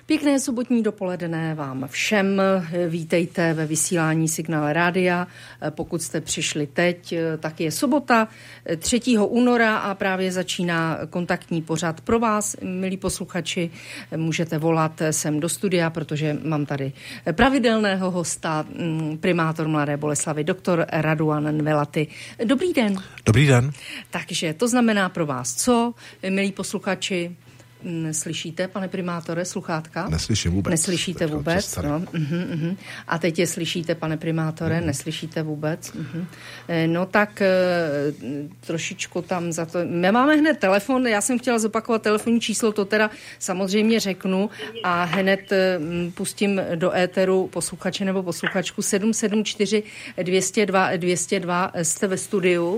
Pěkné sobotní dopoledne vám všem. Vítejte ve vysílání Signál Rádia. Pokud jste přišli teď, tak je sobota 3. února a právě začíná kontaktní pořad pro vás, milí posluchači. Můžete volat sem do studia, protože mám tady pravidelného hosta, primátor Mladé Boleslavi, doktor Raduan Nvelaty. Dobrý den. Dobrý den. Takže to znamená pro vás co, milí posluchači? Slyšíte, pane primátore, sluchátka? Neslyším vůbec. Neslyšíte vůbec? No, A teď je slyšíte, pane primátore? Neslyšíte vůbec? No tak trošičku tam za to... My máme hned telefon, já jsem chtěla zopakovat telefonní číslo, to teda samozřejmě řeknu a hned pustím do éteru posluchače nebo posluchačku 774 202 202. Jste ve studiu?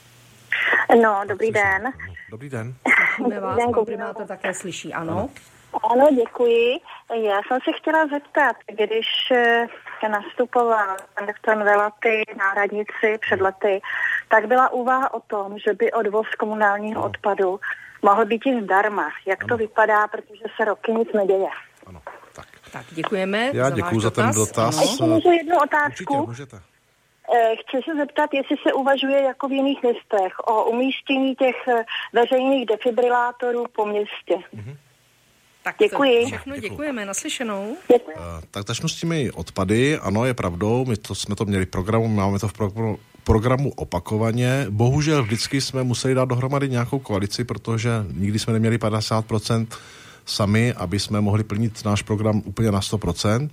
No, dobrý den. Dobrý den. Slyšíme vás, pan primátor také slyší, ano? Ano, děkuji. Já jsem se chtěla zeptat, když nastupoval pan doktor Nvelaty na radnici před lety, tak byla úvaha o tom, že by odvoz komunálního odpadu mohl být i zdarma. Jak to vypadá, protože se roky nic neděje. Ano, tak děkujeme. Já děkuji za ten dotaz. A ještě můžu jednu otázku? Určitě, můžete. Chci se zeptat, jestli se uvažuje jako v jiných městech o umístění těch veřejných defibrilátorů po městě. Tak děkuji. Všechno děkujeme, naslyšenou. Děkuji. Tak začnu s těmi odpady. Ano, je pravdou, jsme to měli v programu, máme to v programu opakovaně. Bohužel vždycky jsme museli dát dohromady nějakou koalici, protože nikdy jsme neměli 50% sami, aby jsme mohli plnit náš program úplně na 100%.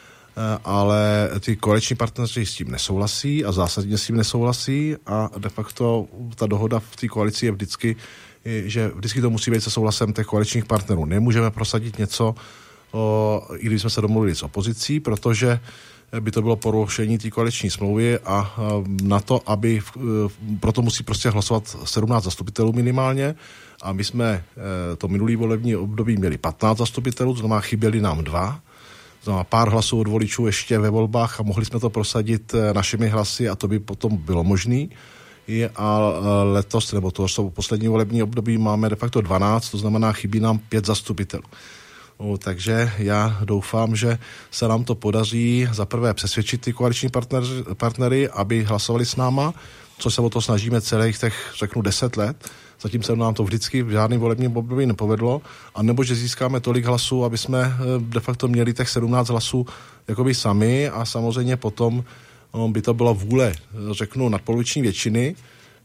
Ale ty koaliční partneři s tím nesouhlasí a zásadně s tím nesouhlasí a de facto ta dohoda v té koalici je vždycky, že vždycky to musí být se souhlasem těch koaličních partnerů. Nemůžeme prosadit něco, i když jsme se domluvili s opozicí, protože by to bylo porušení té koaliční smlouvy a na to, proto musí prostě hlasovat 17 zastupitelů minimálně a my jsme to minulý volební období měli 15 zastupitelů, to znamená chyběli nám 2. Znamená pár hlasů od voličů ještě ve volbách a mohli jsme to prosadit našimi hlasy a to by potom bylo možné. A letos, nebo to jsou poslední volební období, máme de facto 12, to znamená chybí nám 5 zastupitelů. Takže já doufám, že se nám to podaří za prvé přesvědčit ty koaliční partnery, aby hlasovali s náma, což se o to snažíme celých těch, řeknu, 10 let. Zatím se nám to vždycky v žádném volebním období nepovedlo, a nebo že získáme tolik hlasů, aby jsme de facto měli těch 17 hlasů jakoby sami a samozřejmě potom by to byla vůle, řeknu, nadpoloviční většiny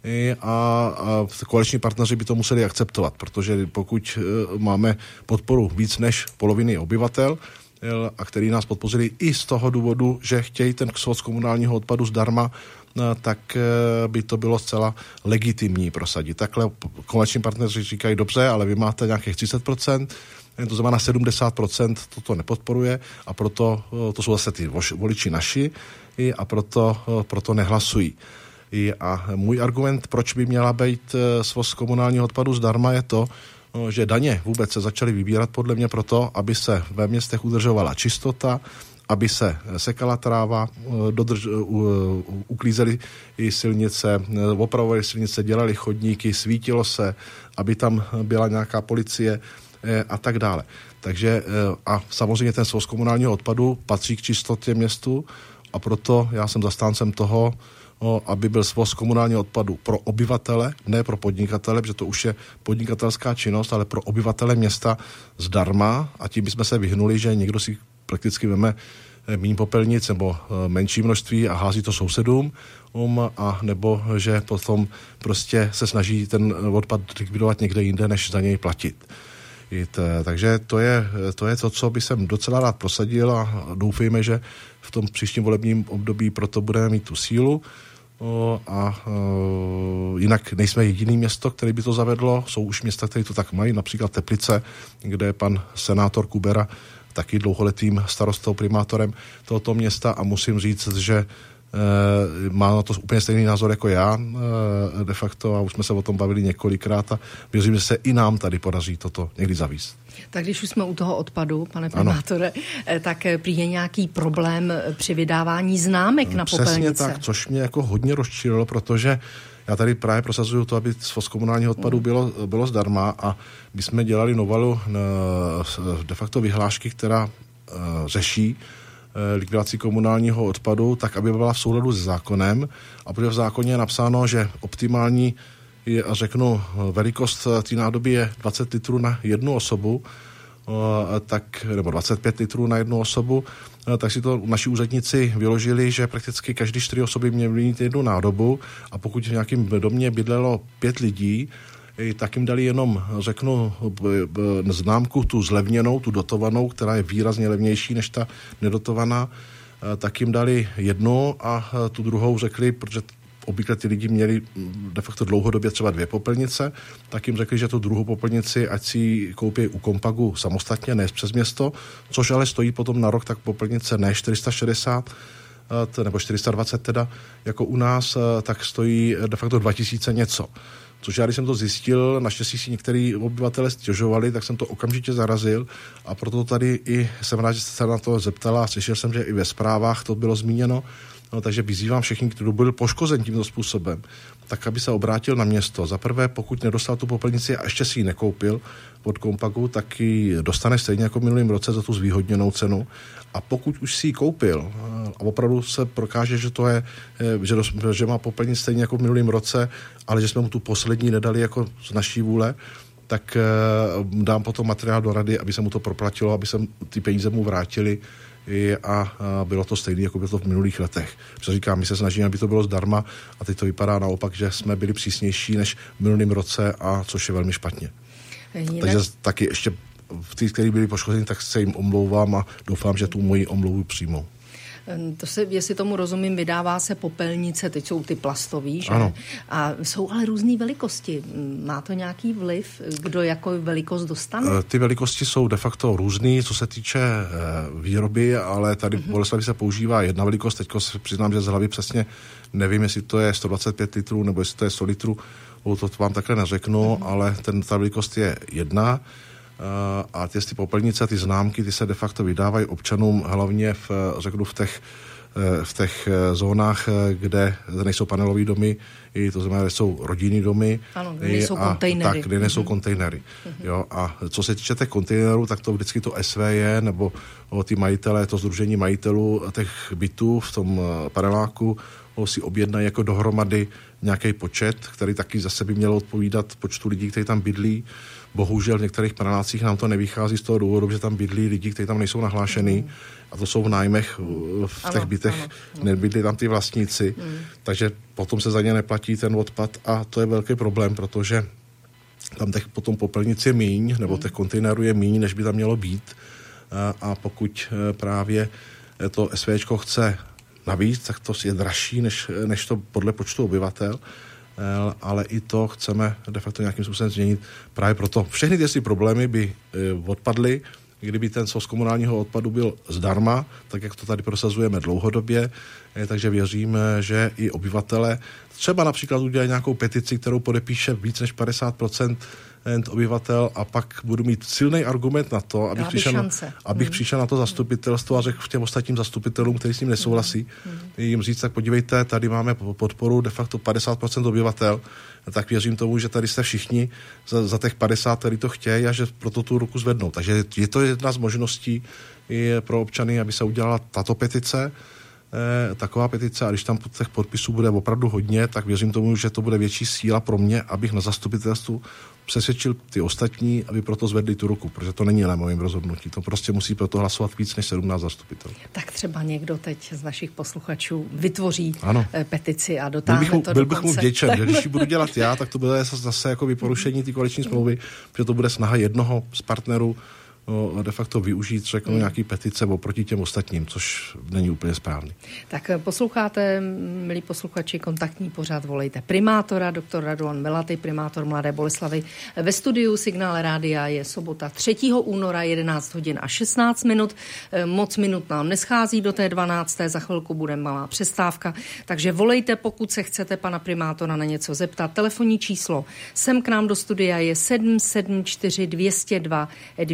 a koaliční partneři by to museli akceptovat, protože pokud máme podporu víc než poloviny obyvatel, a který nás podpořili i z toho důvodu, že chtějí ten svoz komunálního odpadu zdarma, tak by to bylo zcela legitimní prosadit. Takhle koaliční partneři říkají, dobře, ale vy máte nějakých 30%, to znamená 70% toto nepodporuje a proto, to jsou zase ty voliči naši, a proto nehlasují. A můj argument, proč by měla být svoz komunálního odpadu zdarma, je to, že daně vůbec se začaly vybírat podle mě proto, aby se ve městech udržovala čistota, aby se sekala tráva, uklízely i silnice, opravovaly silnice, dělali chodníky, svítilo se, aby tam byla nějaká policie a tak dále. Takže a samozřejmě ten svoz komunálního odpadu patří k čistotě městu a proto já jsem zastáncem toho, aby byl svoz komunálního odpadu pro obyvatele, ne pro podnikatele, protože to už je podnikatelská činnost, ale pro obyvatele města zdarma a tím bychom se vyhnuli, že někdo si prakticky veme míň popelnic nebo menší množství a hází to sousedům, a nebo že potom prostě se snaží ten odpad likvidovat někde jinde, než za něj platit. Takže to je to, co by jsem docela rád prosadil a doufejme, že v tom příštím volebním období proto budeme mít tu sílu. Jinak nejsme jediný město, které by to zavedlo. Jsou už města, které to tak mají, například Teplice, kde je pan senátor Kubera taky dlouholetým starostou, primátorem tohoto města a musím říct, že má na to úplně stejný názor jako já de facto a už jsme se o tom bavili několikrát a věřím, že se i nám tady podaří toto někdy zavést. Tak když už jsme u toho odpadu, pane primátore, tak prý je nějaký problém při vydávání známek na popelnice. Přesně tak, což mě jako hodně rozčililo, protože Já tady právě prosazuju to, aby svoz komunálního odpadu bylo zdarma a my jsme dělali novelu de facto vyhlášky, která řeší likvidaci komunálního odpadu, tak aby byla v souladu s zákonem. A protože v zákoně je napsáno, že optimální je, řeknu, velikost té nádoby je 20 litrů na jednu osobu, nebo 25 litrů na jednu osobu, tak si to naši úředníci vyložili, že prakticky každý 4 osoby měly mít jednu nádobu a pokud v nějakém domě bydlelo 5 lidí, tak jim dali jenom, řeknu, známku tu zlevněnou, tu dotovanou, která je výrazně levnější než ta nedotovaná, tak jim dali jednu a tu druhou řekli, protože obvykle ty lidi měli de facto dlouhodobě třeba 2 popelnice, tak jim řekli, že tu druhou popelnici, ať si ji koupí u Kompagu samostatně, ne přes město, což ale stojí potom na rok tak popelnice ne 460, nebo 420 teda, jako u nás, tak stojí de facto 2000 něco. Což já, když jsem to zjistil, naštěstí si některý obyvatelé stěžovali, tak jsem to okamžitě zarazil a proto tady i jsem rád, že jste se na to zeptala a slyšel jsem, že i ve zprávách to bylo zmíněno. No, takže vyzývám všechny, kdo byl poškozen tímto způsobem, tak aby se obrátil na město. Za prvé, pokud nedostal tu popelnici a ještě si ji nekoupil od Kompagu, tak ji dostane stejně jako v minulém roce za tu zvýhodněnou cenu. A pokud už si ji koupil a opravdu se prokáže, že to je, že má popelnici stejně jako v minulém roce, ale že jsme mu tu poslední nedali jako z naší vůle, tak dám potom materiál do rady, aby se mu to proplatilo, aby se ty peníze mu vrátili a bylo to stejné, jako bylo to v minulých letech. Protože říkám, my se snažíme, aby to bylo zdarma a teď to vypadá naopak, že jsme byli přísnější než v minulém roce, a což je velmi špatně. Takže taky ještě v těch, kteří byli poškozeni, tak se jim omlouvám a doufám, že tu moji omlouvu přijmou. To se, jestli tomu rozumím, vydává se popelnice, teď jsou ty plastový, že? Ano. A jsou ale různé velikosti. Má to nějaký vliv, kdo jako velikost dostane? Ty velikosti jsou de facto různý, co se týče výroby, ale tady v Boleslavi se používá jedna velikost. Teďko se přiznám, že z hlavy přesně nevím, jestli to je 125 litrů nebo jestli to je 100 litrů. To vám takhle neřeknu, ale ta velikost je jedna. A ty popelnice, ty známky, ty se de facto vydávají občanům hlavně v těch zónách, kde nejsou panelové domy, to znamená, že jsou rodinný domy. Ano, kde nejsou kontejnery. Tak, kde nejsou kontejnery. Jo, a co se týče těch kontejnerů, tak to vždycky to SVJ nebo ty majitelé, to sdružení majitelů těch bytů v tom paneláku si objednají jako dohromady nějaký počet, který taky zase by měl odpovídat počtu lidí, kteří tam bydlí. Bohužel v některých panelácích nám to nevychází z toho důvodu, že tam bydlí lidi, kteří tam nejsou nahlášený, a to jsou v nájmech v těch bytech, nebydlí tam ty vlastníci, takže potom se za ně neplatí ten odpad a to je velký problém, protože tam těch potom popelnic je míň, nebo těch kontejnerů je míň, než by tam mělo být, a pokud právě to SVčko chce navíc, tak to je dražší, než to podle počtu obyvatel, ale i to chceme de facto nějakým způsobem změnit. Právě proto všechny ty problémy by odpadly, kdyby ten svoz komunálního odpadu byl zdarma, tak jak to tady prosazujeme dlouhodobě, takže věřím, že i obyvatele třeba například udělají nějakou petici, kterou podepíše víc než 50% obyvatel, a pak budu mít silný argument na to, abych přišel na to zastupitelstvo a řekl těm ostatním zastupitelům, kteří s tím nesouhlasí, jim říct, tak podívejte, tady máme podporu de facto 50% obyvatel, tak věřím tomu, že tady jste všichni za těch 50, který to chtějí, a že proto tu ruku zvednou. Takže je to jedna z možností pro občany, aby se udělala tato petice, taková petice, a když tam těch podpisů bude opravdu hodně, tak věřím tomu, že to bude větší síla pro mě, abych na zastupitelstvu přesvědčil ty ostatní, aby proto zvedli tu ruku, protože to není na mojím rozhodnutí. To prostě musí proto hlasovat víc než 17 zastupitelů. Tak třeba někdo teď z našich posluchačů vytvoří petici a dotáhne to do konce. Byl bych mu vděčen, že když ji budu dělat já, tak to bude zase jako vyporušení té koaliční smlouvy, že to bude snaha jednoho z partnerů de facto využít, řeknu, nějaký petice oproti těm ostatním, což není úplně správný. Tak posloucháte, milí posluchači, kontaktní pořad Volejte primátora, doktor Radovan Velaty, primátor Mladé Boleslavi. Ve studiu Signál Rádia je sobota 3. února 11 hodin a 16 minut. Moc minut nám neschází do té 12. Za chvilku bude malá přestávka, takže volejte, pokud se chcete pana primátora na něco zeptat. Telefonní číslo sem k nám do studia je 774 202 202.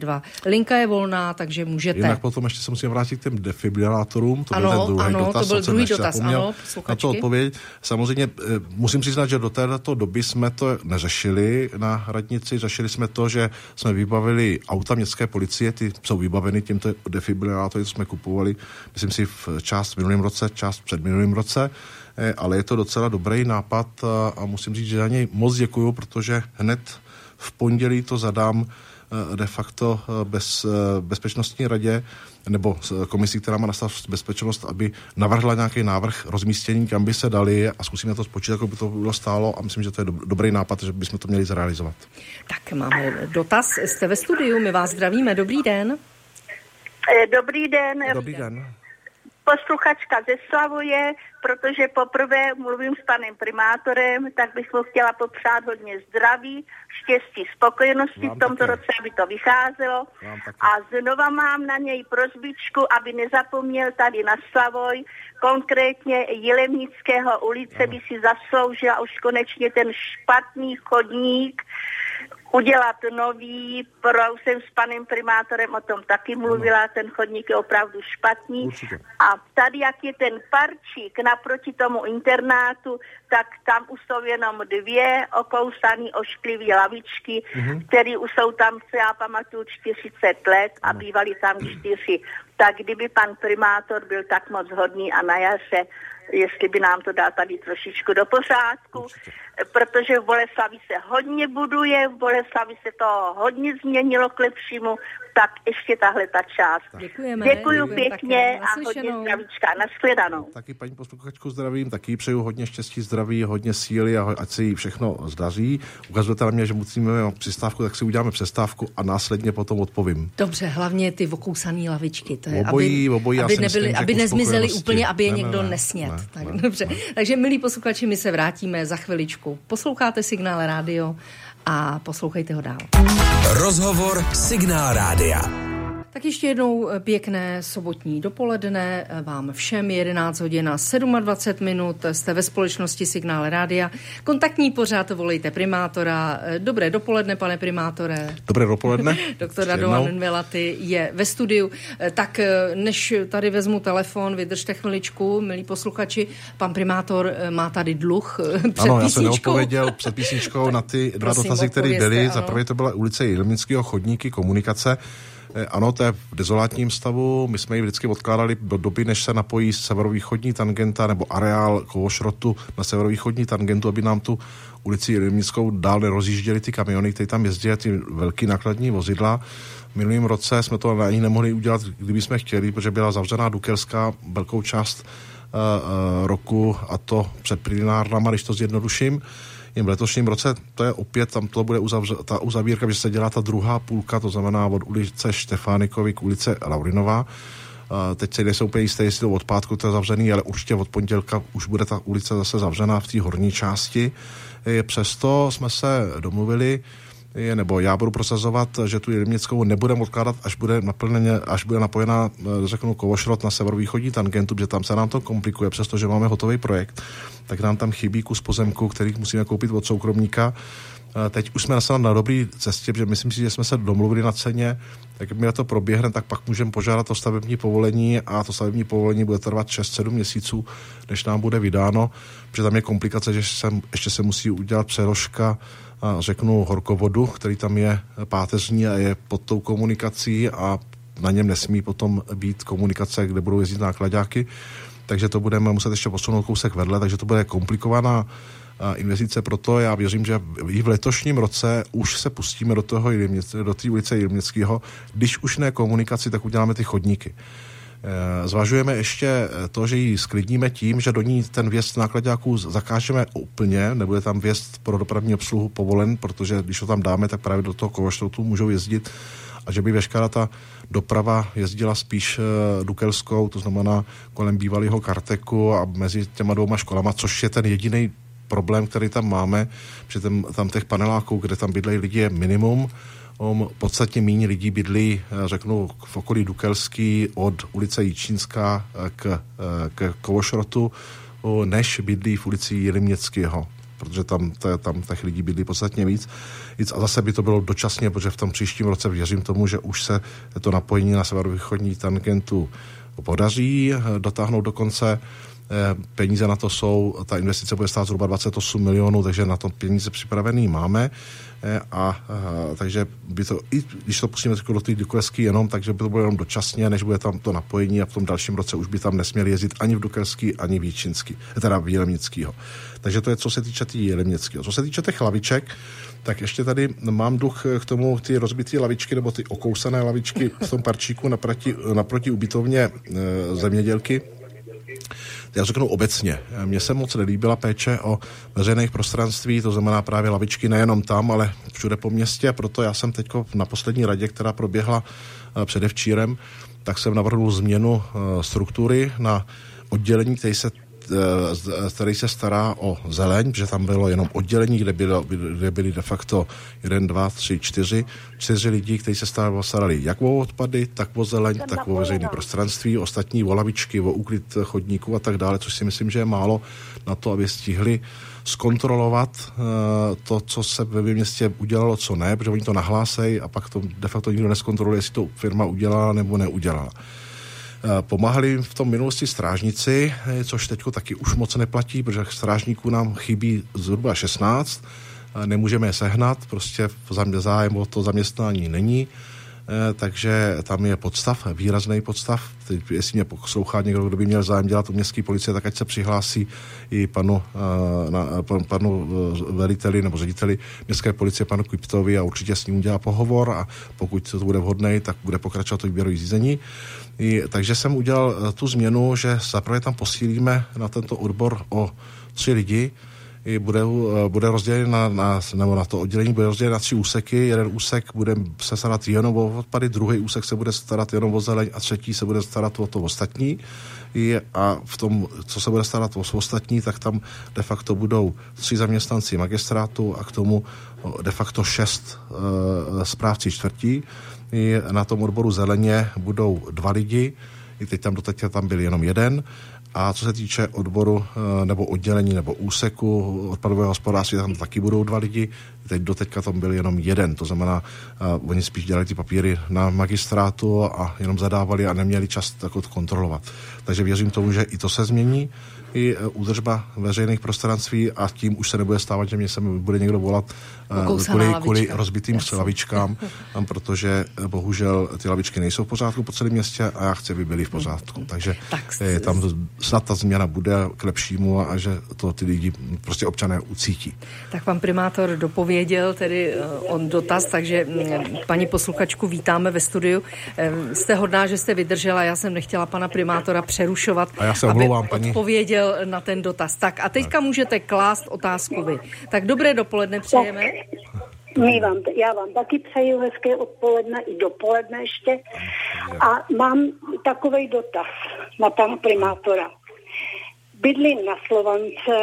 222. Linka je volná, takže můžete. Jinak potom ještě se musím vrátit k těm defibrilátorům. To byl ten druhý dotaz. To byl druhý dotaz, ano, na to odpověď. Samozřejmě musím přiznat, že do této doby jsme to neřešili na radnici. Řešili jsme to, že jsme vybavili auta městské policie, ty jsou vybaveny tímto defibrilátory, jsme kupovali, myslím si, část v minulém roce, část před minulým roce, ale je to docela dobrý nápad a musím říct, že za něj moc děkuju, protože hned v pondělí to zadám de facto bezpečnostní radě nebo komisí, která má na starost bezpečnost, aby navrhla nějaký návrh rozmístění, kam by se dali a zkusíme to spočítat, jako by to bylo stálo a myslím, že to je dobrý nápad, že bychom to měli zrealizovat. Tak máme dotaz. Jste ve studiu, my vás zdravíme. Dobrý den. Dobrý den. Dobrý den. Posluchačka ze Slavuje, protože poprvé mluvím s panem primátorem, tak bych mu chtěla popřát hodně zdraví, štěstí, spokojenosti v tomto roce, aby to vycházelo. A znova mám na něj prosbičku, aby nezapomněl tady na Slavoj, konkrétně Jilemnického ulice by si zasloužila už konečně ten špatný chodník udělat nový, jsem s panem primátorem o tom taky mluvila, ten chodník je opravdu špatný. Určitě. A tady, jak je ten parčík naproti tomu internátu, tak tam už jsou jenom 2 okousaný ošklivý lavičky, které už jsou tam, co já pamatuju, 40 let a bývali tam 4. Tak kdyby pan primátor byl tak moc hodný a na jaře, jestli by nám to dal tady trošičku do pořádku, protože v Boleslavi se hodně buduje, v Boleslavi se to hodně změnilo k lepšímu, tak ještě tahle ta část. Děkuju pěkně a hodně zdravíčka. Nashledanou. Taky paní posluchačku zdravím, taky přeju hodně štěstí, zdraví, hodně síly a ať se jí všechno zdaří. Ukazujete na mě, že musíme přestávku, tak si uděláme přestávku a následně potom odpovím. Dobře, hlavně ty okousané lavičky, to je, obojí, aby nezmizely úplně, aby je někdo nesnět. Dobře. Takže milí posluchači, my se vrátíme za chviličku. Posloucháte Signál Rádio a poslouchejte ho dál. Rozhovor Signál Rádia. Tak ještě jednou pěkné sobotní dopoledne vám všem, 11 hodin a 27 minut, jste ve společnosti Signál Rádia. Kontaktní pořad, volejte primátora. Dobré dopoledne, pane primátore. Dobré dopoledne. Doktor Radovan Velaty je ve studiu. Tak než tady vezmu telefon, vydržte chviličku, milí posluchači, pan primátor má tady dluh před písničkou. Já jsem neodpověděl před písničkou na ty 2 dotazy, které byly. Za prvé to byla ulice Jilemnického, chodníky, komunikace. Ano, to je v dezolátním stavu. My jsme ji vždycky odkládali do doby, než se napojí severovýchodní tangenta nebo areál Kovošrotu na severovýchodní tangentu, aby nám tu ulici Jilemnickou dál nerozjížděli ty kamiony, které tam jezdí, ty velký nákladní vozidla. V minulém roce jsme to ani nemohli udělat, kdyby jsme chtěli, protože byla zavřená Dukelská velkou část roku a to před plinárnama, když to zjednoduším. V letošním roce to je opět, tam to bude ta uzavírka, že se dělá ta druhá půlka, to znamená od ulice Štefánikovy k ulice Laurinová. Teď se nejsou úplně jisté, jestli to od pátku to je zavřený, ale určitě od pondělka už bude ta ulice zase zavřená v té horní části. Přesto jsme se domluvili, nebo já budu prosazovat, že tu Jilemnickou nebudeme odkládat, až bude napojená, řeknu, Kovošrot na severovýchodní tangentu, protože tam se nám to komplikuje, přestože máme hotový projekt, tak nám tam chybí kus pozemku, který musíme koupit od soukromníka. Teď už jsme na dobré cestě, protože myslím si, že jsme se domluvili na ceně, tak mi to proběhne, tak pak můžeme požádat o stavební povolení a to stavební povolení bude trvat 6-7 měsíců, než nám bude vydáno, protože tam je komplikace, že ještě se musí udělat přeložka, řeknu, horkovodu, který tam je páteřní a je pod tou komunikací a na něm nesmí potom být komunikace, kde budou jezdit nákladáky, takže to budeme muset ještě posunout kousek vedle, takže to bude komplikovaná investice, proto já věřím, že i v letošním roce už se pustíme do té ulice Jilemnického, když už ne komunikaci, tak uděláme ty chodníky. Zvažujeme ještě to, že ji sklidníme tím, že do ní ten vjezd nákladáků zakážeme úplně, nebude tam vjezd pro dopravní obsluhu povolen, protože když ho tam dáme, tak právě do toho Kovošrotu můžou jezdit a že by veškerá ta doprava jezdila spíš Dukelskou, to znamená kolem bývalého Karteku a mezi těma 2 školama, což je ten jediný problém, který tam máme, protože tam těch paneláků, kde tam bydlejí lidi, je minimum. Podstatně méně lidí bydlí, řeknu, v okolí Dukelský od ulice Jičínská k Kovošrotu, než bydlí v ulici Jilemnického. protože tam těch lidí bydlí podstatně víc. A zase by to bylo dočasně, protože v tom příštím roce věřím tomu, že už se to napojení na severovýchodní tangentu podaří dotáhnout do konce. Peníze na to jsou, ta investice bude stát zhruba 28 milionů, takže na to peníze připravený máme. Takže by to, i když to pustíme do té Dukelský jenom, takže by to bylo jenom dočasně, než bude tam to napojení a v tom dalším roce už by tam nesměli jezdit ani v Dukelský, ani v Jíčinský, teda v Jilemnickýho. Takže to je, co se týče tý Jilemnickýho. Co se týče těch laviček, tak ještě tady mám duch k tomu ty rozbitý lavičky nebo ty okousané lavičky v tom parčíku naproti ubytovně zemědělky. Já řeknu obecně. Mně se moc nelíbila péče o veřejných prostranství, to znamená právě lavičky nejenom tam, ale všude po městě, proto já jsem teď na poslední radě, která proběhla předevčírem, tak jsem navrhl změnu struktury na oddělení, který se stará o zeleň, protože tam bylo jenom oddělení, kde byli de facto 1, 2, 3, 4 lidi, kteří se starali jak o odpady, tak o zeleň, tak o veřejné prostranství, ostatní o lavičky, o úklid chodníků a tak dále, což si myslím, že je málo na to, aby stihli zkontrolovat to, co se ve městě udělalo, co ne, protože oni to nahlásejí a pak to de facto nikdo neskontroluje, jestli to firma udělala nebo neudělala. Pomáhali v tom minulosti strážníci, což teďko taky už moc neplatí, protože strážníků nám chybí zhruba 16, nemůžeme je sehnat, prostě zájem o to zaměstnání není, takže tam je podstav, výrazný podstav. Teď, jestli mě poslouchá někdo, kdo by měl zájem dělat u městské policie, tak ať se přihlásí i panu veliteli nebo řediteli městské policie, panu Kiptovi, a určitě s ním udělá pohovor a pokud to bude vhodné, tak bude pokračovat to výběrové řízení. Takže jsem udělal tu změnu, že zaprvé tam posílíme na tento odbor o 3 lidi, bude rozdělen nebo na to oddělení bude rozdělen na 3 úseky. Jeden úsek bude se starat jenom o odpady, druhý úsek se bude starat jenom o zeleň a třetí se bude starat o to ostatní. A v tom, co se bude starat o ostatní, tak tam de facto budou 3 zaměstnanci magistrátu a k tomu de facto 6 správci čtvrtí. Na tom odboru zeleně budou 2 lidi, i teď tam byl jenom 1. A co se týče odboru nebo oddělení nebo úseku odpadového hospodářství, tam taky budou 2 lidi. Doteďka tam byl jenom 1, to znamená, oni spíš dělali ty papíry na magistrátu a jenom zadávali a neměli čas tako kontrolovat. Takže věřím tomu, že i to se změní, i údržba veřejných prostranství a tím už se nebude stávat, že mě se bude někdo volat kvůli rozbitým lavičkám, protože bohužel ty lavičky nejsou v pořádku po celém městě a já chci, aby byly v pořádku. Takže tam snad ta změna bude k lepšímu a že to ty lidi prostě občané ucítí. Tak pan primátor dopověděl tedy on dotaz, takže paní posluchačku vítáme ve studiu. Jste hodná, že jste vydržela, já jsem nechtěla pana primátora přerušovat, a já se omlouvám, aby odpověděl na ten dotaz. Tak a teďka můžete klást otázku vy. Tak dobré dopoledne přejeme. Já vám taky přeju hezké odpoledne i dopoledne ještě. A mám takovej dotaz na pana primátora. Bydlím na Slovance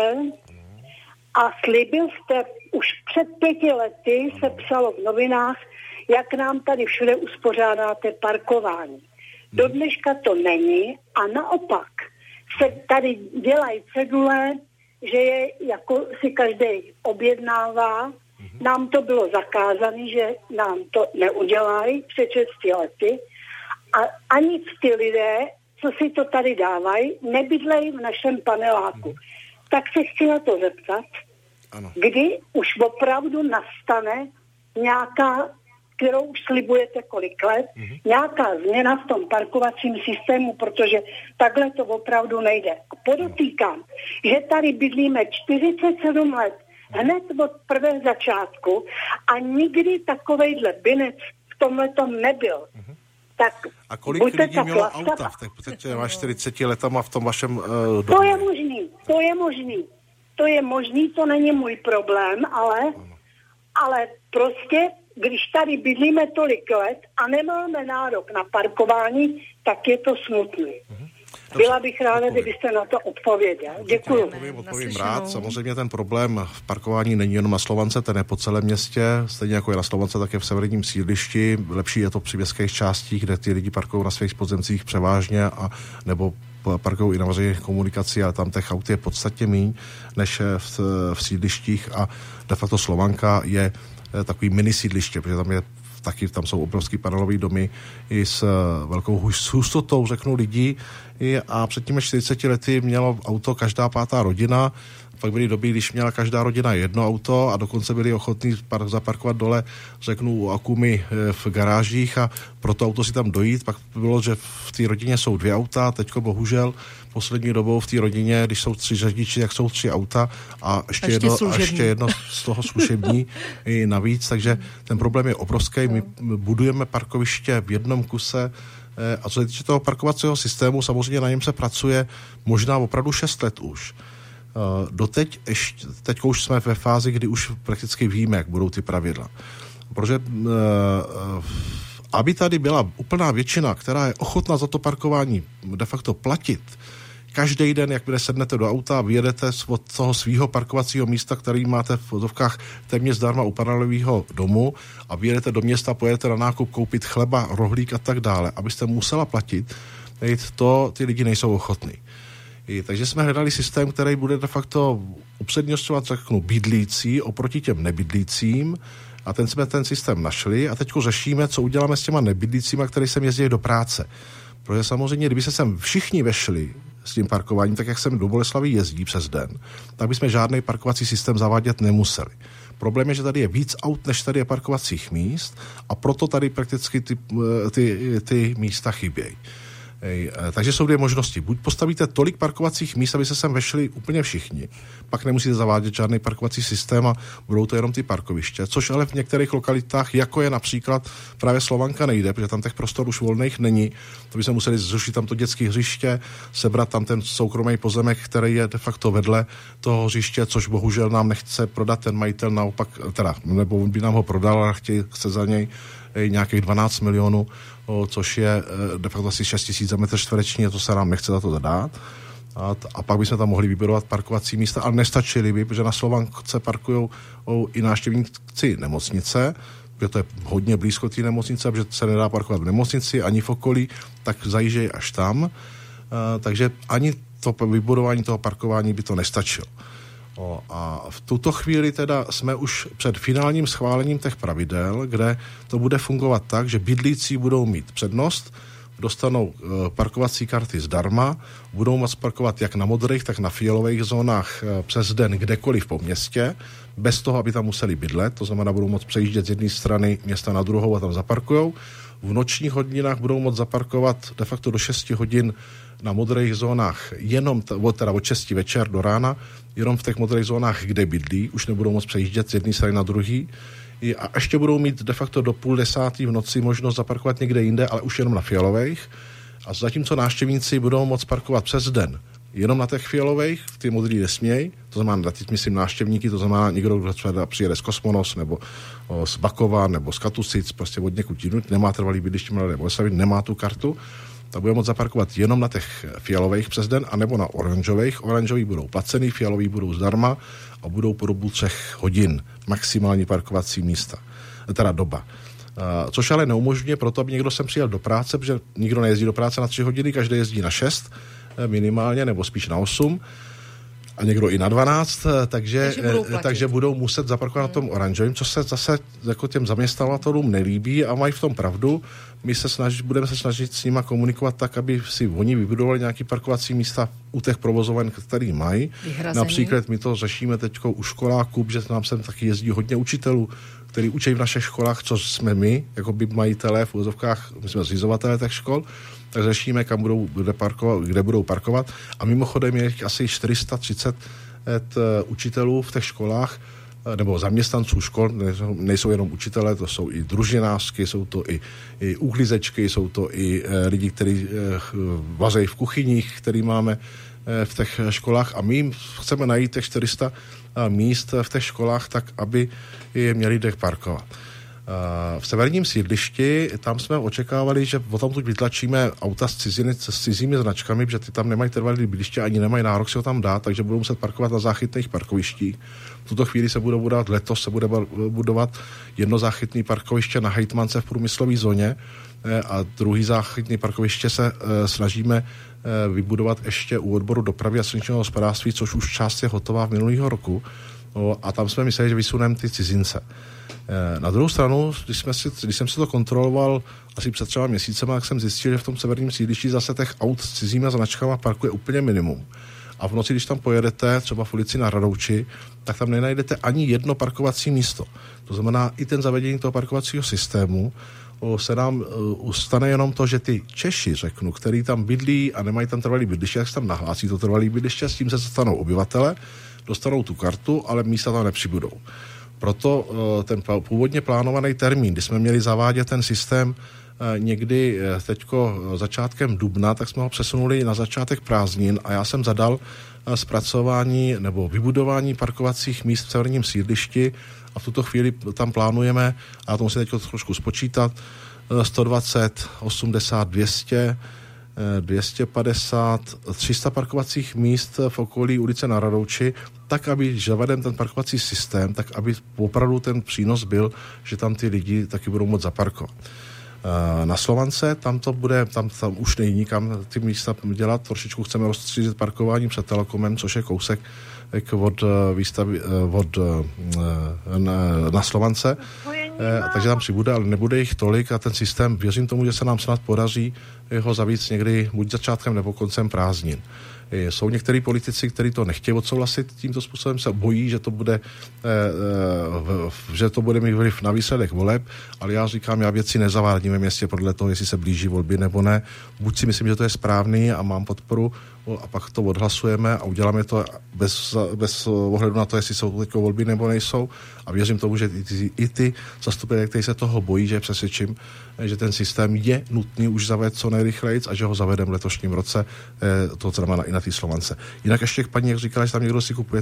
a slíbil jste, už před 5 lety se psalo v novinách, jak nám tady všude uspořádáte parkování. Do dneška to není a naopak se tady dělají cedule, že je jako si každý objednává. Nám to bylo zakázané, že nám to neudělají před 6 lety a ani ty lidé, co si to tady dávají, nebydlejí v našem paneláku. Tak se chci na to zeptat, kdy už opravdu nastane nějaká, kterou už slibujete kolik let, nějaká změna v tom parkovacím systému, protože takhle to opravdu nejde. A podotýkám, že tady bydlíme 47 let, hned od prvé začátku a nikdy takovejhle binec v tomhletom nebyl. Tak a kolik lidí mělo auta v těch 40 letama v tom vašem domě? To je možný, to není můj problém, ale prostě, když tady bydlíme tolik let a nemáme nárok na parkování, tak je to smutný. Byla bych ráda, kdybyste na to odpověděl. Děkuju. Odpovím rád. Samozřejmě ten problém v parkování není jenom na Slovance, ten je po celém městě. Stejně jako je na Slovance, tak je v severním sídlišti. Lepší je to při městských částích, kde ty lidi parkují na svých pozemcích převážně a nebo parkují i na veřejných komunikací, ale tam těch aut je podstatně míň než v sídlištích a de facto Slovanka je takový mini sídliště, protože tam jsou obrovský panelový domy i s velkou hustotou, řeknu, lidí. A před těmi 40 lety mělo auto každá 5. rodina. Pak byly doby, když měla každá rodina jedno auto a dokonce byli ochotní zaparkovat dole, řeknu, u Akumy v garážích a pro to auto si tam dojít. Pak bylo, že v té rodině jsou 2 auta, teďko bohužel poslední dobou v té rodině, když jsou 3 řidiči, tak jsou 3 auta a ještě jedno z toho zkušební i navíc, takže ten problém je obrovský. My budujeme parkoviště v jednom kuse a co se týče toho parkovacího systému, samozřejmě na něm se pracuje možná opravdu 6 let už. Teď už jsme ve fázi, kdy už prakticky víme, jak budou ty pravidla. Protože aby tady byla úplná většina, která je ochotná za to parkování de facto platit, každý den, jak bude sednete do auta a vyjedete od toho svého parkovacího místa, který máte v vozovkách téměř zdarma u panelového domu a vyjedete do města, pojedete na nákup koupit chleba, rohlík a tak dále, abyste musela platit, to ty lidi nejsou ochotní. Takže jsme hledali systém, který bude de facto upřednostňovat, řeknu, bydlící oproti těm nebydlícím a jsme ten systém našli a teď řešíme, co uděláme s těma nebydlícíma, který sem jezdí do práce. Protože samozřejmě, kdyby se sem všichni vešli s tím parkováním, tak jak sem do Boleslavy jezdí přes den, tak bychom žádný parkovací systém zavádět nemuseli. Problém je, že tady je víc aut, než tady je parkovacích míst a proto tady prakticky ty místa chybějí. Takže jsou 2 možnosti. Buď postavíte tolik parkovacích míst, aby se sem vešli úplně všichni, pak nemusíte zavádět žádný parkovací systém a budou to jenom ty parkoviště, což ale v některých lokalitách, jako je například právě Slovanka, nejde, protože tam těch prostor už volných není. To by se museli zrušit tam to dětské hřiště, sebrat tam ten soukromý pozemek, který je de facto vedle toho hřiště, což bohužel nám nechce prodat ten majitel, naopak, nebo by nám ho prodal, ale chce za něj nějakých 12 milionů, což je de facto asi 6 000 za metr čtvereční, a to se nám nechce za to dát. A pak bychom tam mohli vybudovat parkovací místa, ale nestačili by, protože na Slovance parkují i návštěvníci nemocnice, protože to je hodně blízko té nemocnice, protože se nedá parkovat v nemocnici ani v okolí, tak zajíždějí až tam. Takže ani to vybudování toho parkování by to nestačilo. A v tuto chvíli teda jsme už před finálním schválením těch pravidel, kde to bude fungovat tak, že bydlící budou mít přednost, dostanou parkovací karty zdarma, budou moct parkovat jak na modrých, tak na fialových zónách přes den kdekoliv po městě, bez toho, aby tam museli bydlet, to znamená, budou moct přejíždět z jedné strany města na druhou a tam zaparkujou. V nočních hodinách budou moct zaparkovat de facto do 6 hodin na modrých zónách jenom, od 6 večer do rána, jenom v těch modrých zónách, kde bydlí, už nebudou moct přejíždět z jedné strany na druhý. A ještě budou mít de facto do 9:30 v noci možnost zaparkovat někde jinde, ale už jenom na fialových. A zatímco návštěvníci budou moct parkovat přes den jenom na těch fialových, ty modrý nesmějí, to znamená, teď myslím návštěvníky, to znamená někdo, kdo přijede z Kosmonos, nebo z Bakova, nebo z Katusic, prostě od někud jinut, nemá trvalý bydliště Mladé Boleslavi, nemá tu kartu, tak bude moct zaparkovat jenom na těch fialových přes den, anebo na oranžových. Oranžový budou placený, fialový budou zdarma a budou po dobu 3 hodin maximální parkovací místa, teda doba. Což ale neumožňuje proto, aby někdo sem přijel do práce, protože nikdo nejezdí do práce na 3 hodiny, každý jezdí na 6 minimálně, nebo spíš na 8 a někdo i na 12, takže budou muset zaparkovat na tom oranžovém, co se zase jako těm zaměstnavatelům nelíbí a mají v tom pravdu. My budeme se snažit s nima komunikovat tak, aby si oni vybudovali nějaké parkovací místa u těch provozoven, který mají. Vyhrazení. Například my to řešíme teď u školáků, že nám sem taky jezdí hodně učitelů, který učí v našich školách, co jsme my, jako by majitelé v úvozovkách, my jsme zřizovatelé těch škol, tak řešíme, kde budou parkovat. A mimochodem je asi 430 učitelů v těch školách, nebo zaměstnanců škol, nejsou jenom učitelé, to jsou i družinářky, jsou to i uklizečky, jsou to i lidi, kteří vařejí v kuchyních, který máme v těch školách a my chceme najít těch 400 míst v těch školách tak, aby je měli kde parkovat. V severním sídlišti, tam jsme očekávali, že potom tu vytlačíme auta s cizími značkami, protože ty tam nemají trvalé bydliště, ani nemají nárok si ho tam dát, takže budou muset parkovat na záchytných parkovištích. V tuto chvíli se bude budovat, letos se bude budovat jedno záchytné parkoviště na Hejtmance v průmyslové zóně, a druhý záchytný parkoviště se snažíme vybudovat ještě u odboru dopravy a silničního hospodářství, což už část je hotová v minulého roku. A tam jsme mysleli, že vysuneme ty cizince. Na druhou stranu, když jsem si to kontroloval asi před třeba měsícem, tak jsem zjistil, že v tom severním sídlišti zase těch aut s cizíma značkama parkuje úplně minimum. A v noci, když tam pojedete, třeba v ulici na Radouči, tak tam nenajdete ani jedno parkovací místo. To znamená, i ten zavedení toho parkovacího systému se nám stane jenom to, že ty Češi, řeknu, který tam bydlí a nemají tam trvalý bydliště, tak se tam nahlásí to trvalý bydliště, s tím se stanou obyvatele, dostanou tu kartu, ale místa tam nepřibudou. Proto ten původně plánovaný termín, kdy jsme měli zavádět ten systém někdy teďko začátkem dubna, tak jsme ho přesunuli na začátek prázdnin a já jsem zadal zpracování nebo vybudování parkovacích míst v severním sídlišti a v tuto chvíli tam plánujeme, a to musím teď trošku spočítat, 120, 80, 200, 250, 300 parkovacích míst v okolí ulice na Radouči, tak, aby zavedem ten parkovací systém, tak, aby opravdu ten přínos byl, že tam ty lidi taky budou moct zaparkovat. Na Slovance, tam to bude, tam už není kam ty místa dělat, trošičku chceme rozstřídit parkování před Telekomem, což je kousek od výstavy na Slovance, takže tam přibude, ale nebude jich tolik a ten systém, věřím tomu, že se nám snad podaří ho zavíc někdy buď začátkem nebo koncem prázdnin. Jsou některý politici, kteří to nechtějí odsouhlasit tímto způsobem, se bojí, že to bude mít vliv na výsledek voleb, ale já říkám, já věci nezavádím ve městě podle toho, jestli se blíží volby nebo ne. Buď si myslím, že to je správný a mám podporu, a pak to odhlasujeme a uděláme to bez ohledu na to, jestli jsou teď volby nebo nejsou. A věřím tomu, že i ty zastupitelé, kteří se toho bojí, že přesvědčím, že ten systém je nutný už zavést co nejrychleji a že ho zavedeme v letošním roce, to znamená i na té Slovance. Jinak ještě k paní, jak říkala, že tam někdo si kupuje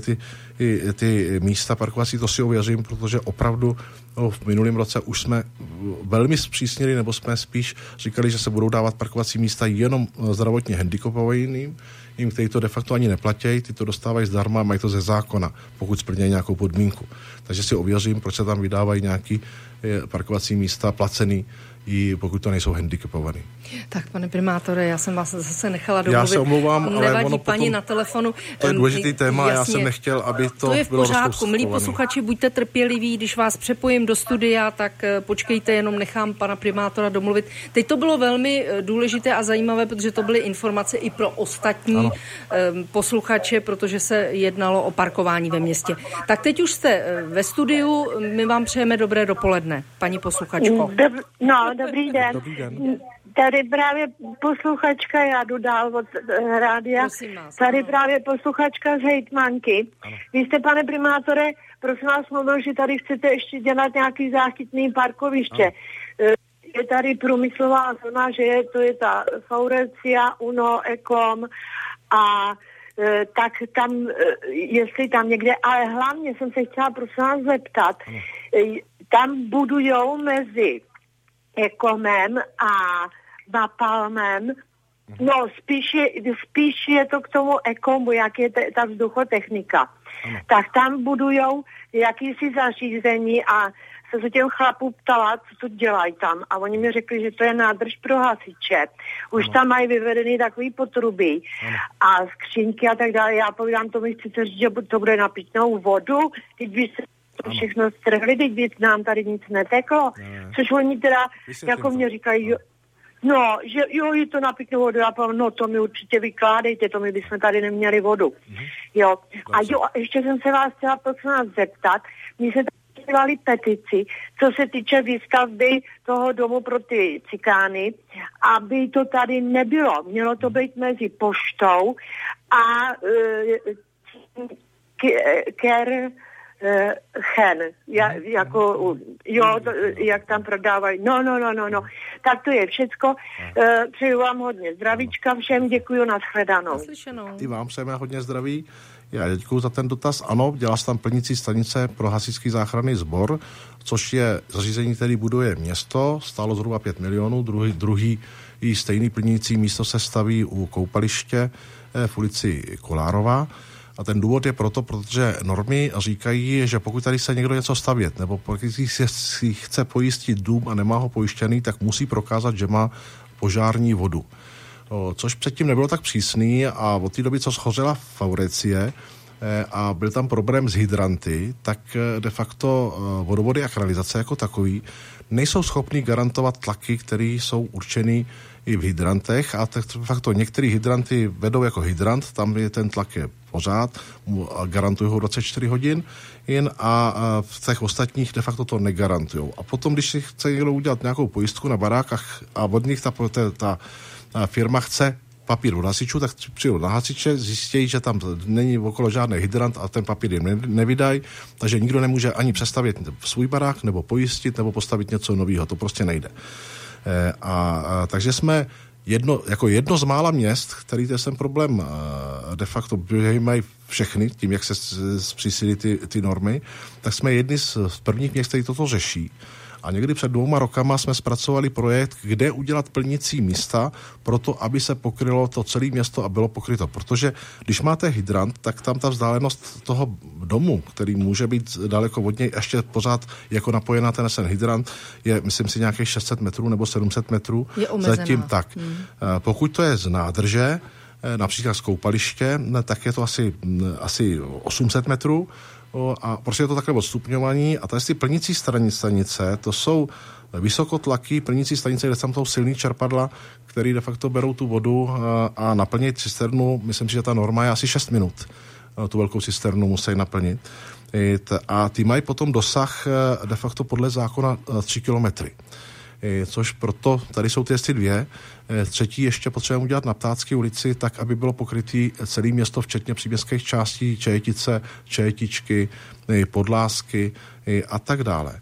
ty místa parkovací, to si ověřím, protože opravdu v minulém roce už jsme velmi zpřísnili, nebo jsme spíš říkali, že se budou dávat parkovací místa jenom zdravotně handicapovaným, jim, kteří to de facto ani neplatí, ty to dostávají zdarma, mají to ze zákona, pokud splňují nějakou podmínku. Takže si ověřím, proč se tam vydávají nějaký parkovací místa placený, i pokud to nejsou handicapovaný. Tak, pane primátore, já jsem vás zase nechala domluvit. Já se omlouvám, ale nevadí, ono paní potom, na telefonu. To je důležitý téma, jasně, já jsem nechtěl, aby to je v bylo pořádku. Milí posluchači, buďte trpěliví, když vás přepojím do studia, tak počkejte, jenom nechám pana primátora domluvit. Teď to bylo velmi důležité a zajímavé, protože to byly informace i pro ostatní posluchače, protože se jednalo o parkování ve městě. Tak teď už jste ve studiu, my vám přejeme dobré dopoledne, paní posluchačko. Dobrý den. Dobrý den. Tady právě posluchačka, já jdu dál od rádia, tady právě posluchačka z hejtmanky. Vy jste, pane primátore, prosím vás, mluvil, že tady chcete ještě dělat nějaký záchytný parkoviště. Je tady průmyslová zóna, že to je ta Faurecia, Uno, Ekom a tak tam, jestli tam někde, ale hlavně jsem se chtěla prosím vás zeptat, tam budujou mezi Ekomem a Napalmem, no spíš je to k tomu Ekomu, jak je ta vzduchotechnika. Tak tam budujou jakýsi zařízení a se těm chlapů ptala, co to dělají tam. A oni mi řekli, že to je nádrž pro hasiče. Už tam mají vyvedený takový potruby a skřínky a tak dále. Já povídám, to mi chcete říct, že to bude na pitnou vodu, teď by se to všechno strhli, teď by nám tady nic neteklo. Což oni teda, jako mě říkají, no, že jo, je to na pitnou vodu, já povím, no to mi určitě vykládejte, to my bychom tady neměli vodu. Jo, a jo, ještě jsem se vás chtěla prosím nás zeptat, my se dělali petici, co se týče výstavby toho domu pro ty cikány, aby to tady nebylo. Mělo to být mezi poštou a jak tam prodávají. No. Tak to je všecko. Přeju vám hodně zdravíčka všem, děkuju, nashledanou. I vám přejeme hodně zdraví. Já děkuju za ten dotaz. Ano, dělá se tam plnící stanice pro hasičský záchranný sbor, což je zařízení, který buduje město, stálo zhruba 5 milionů. Druhý i stejný plnící místo se staví u koupaliště v ulici Kolárova. A ten důvod je proto, protože normy říkají, že pokud tady se někdo něco stavět, nebo pokud si chce pojistit dům a nemá ho pojištěný, tak musí prokázat, že má požární vodu. Což předtím nebylo tak přísný a od té doby, co schořela Faurecie a byl tam problém s hydranty, tak de facto vodovody a kanalizace jako takový nejsou schopní garantovat tlaky, které jsou určeny i v hydrantech a de facto některé hydranty vedou jako hydrant, tam je ten tlak je pořád a garantují ho 24 hodin a v těch ostatních de facto to negarantujou. A potom, když si chce někdo udělat nějakou pojistku na barákách a od nich ta firma chce papír od hasičů, tak přijdou na hasiče, zjistí, že tam není okolo žádný hydrant a ten papír jim nevydají, takže nikdo nemůže ani přestavět svůj barák, nebo pojistit, nebo postavit něco nového. To prostě nejde. Takže jsme jedno z mála měst, který ten problém de facto mají všechny, tím, jak se zpřísnili ty normy, tak jsme jedni z prvních měst, který toto řeší. A někdy před 2 rokama jsme zpracovali projekt, kde udělat plnicí místa pro to, aby se pokrylo to celé město a bylo pokryto. Protože když máte hydrant, tak tam ta vzdálenost toho domu, který může být daleko od něj, ještě pořád jako napojená ten hydrant, je, myslím si, nějakých 600 metrů nebo 700 metrů. Je omezená. Zatím tak. Pokud to je z nádrže, například z koupaliště, tak je to asi 800 metrů. A prostě je to takhle odstupňovaní a tady ty plnící stanice, to jsou vysokotlaky plnící stanice, kde tam jsou silný čerpadla, který de facto berou tu vodu a naplní cisternu. Myslím si, že ta norma je asi 6 minut. Tu velkou cisternu musí naplnit. A ty mají potom dosah de facto podle zákona 3 kilometry. Což proto, tady jsou ty 2. Třetí ještě potřebujeme udělat na Ptácké ulici, tak, aby bylo pokrytý celé město, včetně příměstských částí, Čejetice, Čejetičky, Podlásky a tak dále.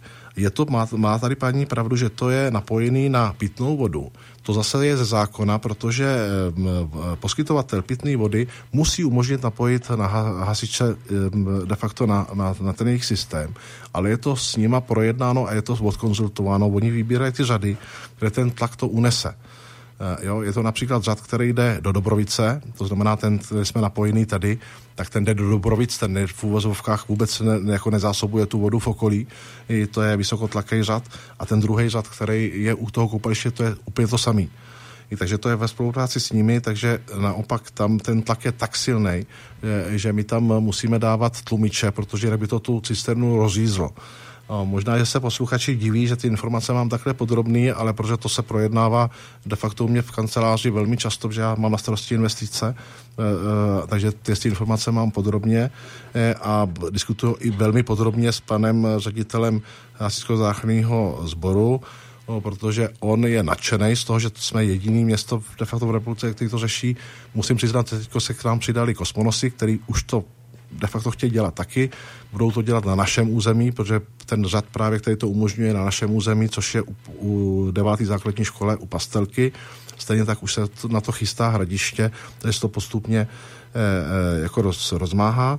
Má tady paní pravdu, že to je napojený na pitnou vodu. To zase je ze zákona, protože poskytovatel pitné vody musí umožnit napojit na hasiče de facto na ten jejich systém. Ale je to s nima projednáno a je to odkonzultováno. Oni vybírají ty řady, kde ten tlak to unese. Je to například řad, který jde do Dobrovice, to znamená ten, který jsme napojení tady, tak ten jde do Dobrovic, ten v úvozovkách vůbec nezásobuje tu vodu v okolí, to je vysokotlaký řad a ten druhý řad, který je u toho koupaliště, to je úplně to samý. Takže to je ve spolupráci s nimi, takže naopak tam ten tlak je tak silný, že my tam musíme dávat tlumiče, protože by to tu cisternu rozřízlo. Možná, že se posluchači diví, že ty informace mám takhle podrobný, ale protože to se projednává de facto u mě v kanceláři velmi často, že já mám na starosti investice, takže ty informace mám podrobně a diskutuju i velmi podrobně s panem ředitelem Hasičského záchranného sboru, protože on je nadšený z toho, že jsme jediný město de facto v republice, který to řeší. Musím přiznat, že teď se k nám přidali Kosmonosy, který už to de facto chtějí dělat taky. Budou to dělat na našem území, protože ten řad právě, který to umožňuje na našem území, což je u 9. základní škole u Pastelky. Stejně tak už se na to chystá Hradiště, takže se to postupně jako rozmáhá.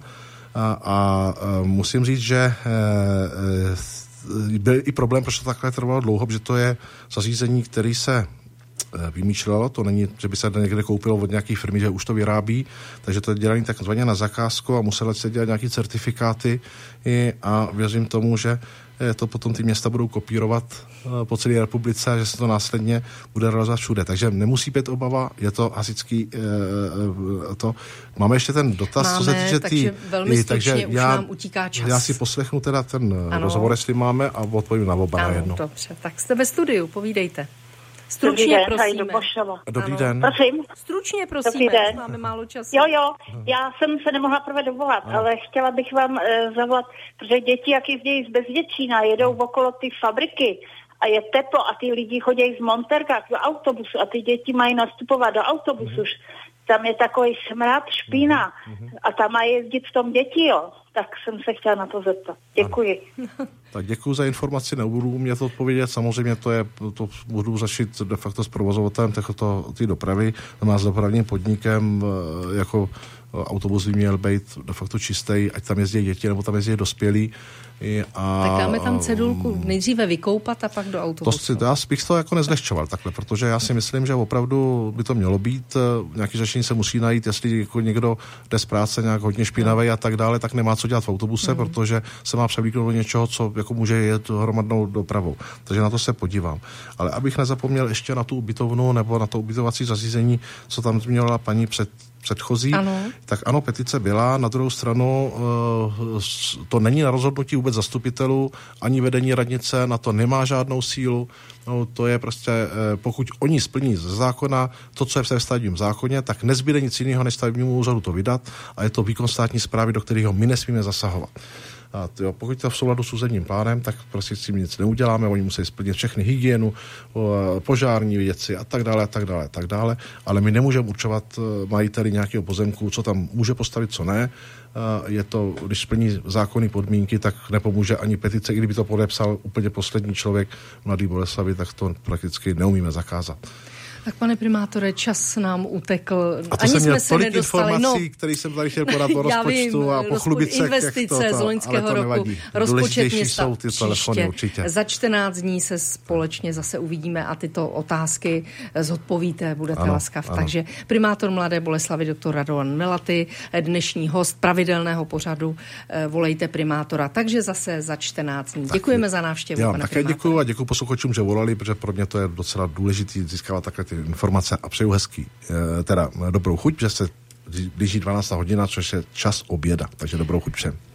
A musím říct, že byl i problém, proč to takhle trvalo dlouho, protože to je zařízení, který se vymýšlelo, to není, že by se někde koupilo od nějaké firmy, že už to vyrábí, takže to je dělané takzvaně na zakázku a muselo se dělat nějaké certifikáty a věřím tomu, že to potom ty města budou kopírovat po celé republice a že se to následně bude realizovat všude. Takže nemusí být obava, je to hasičský to. Máme ještě ten dotaz, co se týče takže velmi stručně, už nám utíká čas. Já si poslechnu teda ten rozhovor, jestli máme a odpovím na oba na jedno. Dobře, tak jste ve studiu, povídejte. Stručně, prosíme. Dobrý den. Prosím. Stručně, prosíme, máme málo času. Jo, já jsem se nemohla prvé dovolat, ale chtěla bych vám zavolat, protože děti, jak jezdí z Bezděčína, jedou okolo ty fabriky a je teplo a ty lidi chodí z Monterka do autobusu a ty děti mají nastupovat do autobusu. Tam je takový smrad, špína a tam mají jezdit v tom děti, jo. Tak jsem se chtěla na to zeptat. Děkuji. Tak děkuji za informaci, nebudu mě to odpovědět. Samozřejmě to budu řešit de facto s provozovatelem té dopravy, s dopravním podnikem jako autobus by měl být de facto čistý, ať tam jezdí děti, nebo tam jezdí dospělí. Tak dáme tam cedulku nejdříve vykoupat a pak do autobusu. Já bych to jako nezlehčoval takhle, protože já si myslím, že opravdu by to mělo být, nějaký řešení se musí najít, jestli jako někdo jde z práce nějak hodně špinavý a tak dále, tak nemá co dělat v autobuse, protože se má převlíknout do něčeho, co jako může jet hromadnou dopravou. Takže na to se podívám. Ale abych nezapomněl ještě na tu ubytovnu nebo na to ubytovací zařízení, co tam zmínila paní předchozí, tak ano, petice byla, na druhou stranu to není na rozhodnutí vůbec zastupitelů, ani vedení radnice, na to nemá žádnou sílu, to je prostě, pokud oni splní ze zákona to, co je v stavebním zákoně, tak nezbyde nic jiného, než stavebnímu úřadu to vydat a je to výkon státní správy, do kterého my nesmíme zasahovat. A pokud to v souladu s územním plánem, tak prostě s tím nic neuděláme, oni musí splnit všechny hygienu, požární věci a tak dále, ale my nemůžeme určovat majiteli nějakého pozemku, co tam může postavit, co ne. Je to, když splní zákonné podmínky, tak nepomůže ani petice, i kdyby to podepsal úplně poslední člověk Mladý Boleslavi, tak to prakticky neumíme zakázat. Tak pane primátore, čas nám utekl. A to ani jsem měl tolik informací, který jsem tady chtěl podat o rozpočtu a pochlubit se, investice z loňského roku, rozpočet města příště. Za 14 dní se společně zase uvidíme a tyto otázky zodpovíte, budete laskav. Ano. Takže primátor Mladé Boleslavi doktor Radovan Melaty, dnešní host pravidelného pořadu Volejte primátora. Takže zase za 14 dní. Děkujeme za návštěvu. Já také děkuju a děkuju posluchačům, že volali, protože pro mě to je docela důležitý získávat takhle ty informace a přeju hezký, dobrou chuť, že se blíží 12. hodina, což je čas oběda, takže dobrou chuť všem.